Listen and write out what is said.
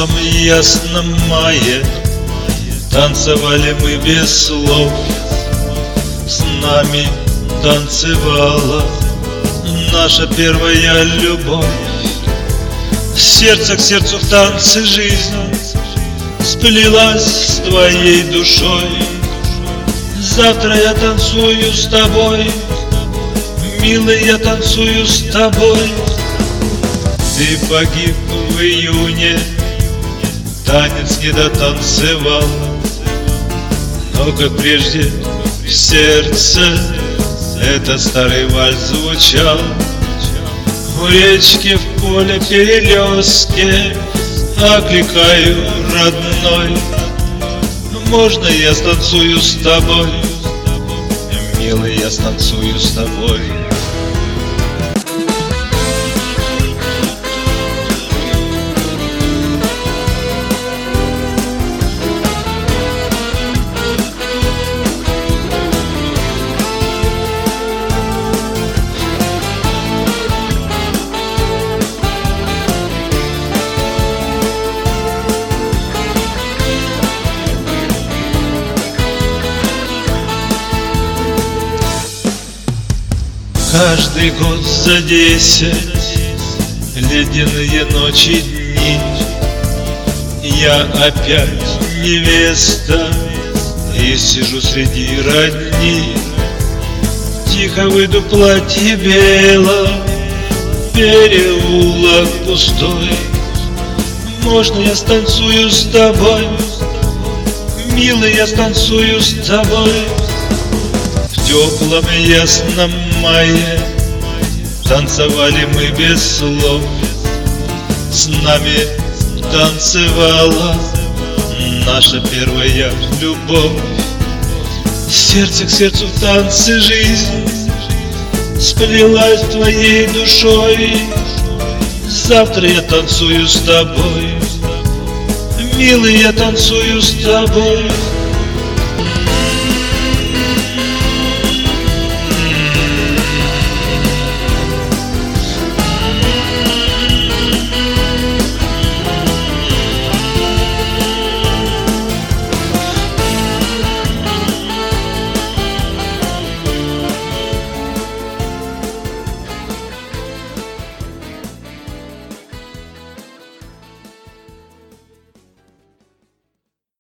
теплом ясном мае танцевали мы без слов. С нами танцевала наша первая любовь. Сердце к сердцу в танце жизнь сплелась с твоей душой. Завтра я танцую с тобой, милый, я танцую с тобой. Ты погиб в июне, танец не дотанцевал, но как прежде в сердце этот старый вальс звучал. У речки в поле перелёстке окликаю родной. Можно я станцую с тобой, милый, я станцую с тобой. Каждый год за 10 ледяные ночи, дни я опять невеста и сижу среди родни. Тихо выйду, платье бело, переулок пустой. Можно я станцую с тобой, милый, я станцую с тобой. В теплом ясном мае танцевали мы без слов. С нами танцевала наша первая любовь. Сердце к сердцу в танце жизнь сплелась твоей душой. Завтра я танцую с тобой, милый, я танцую с тобой.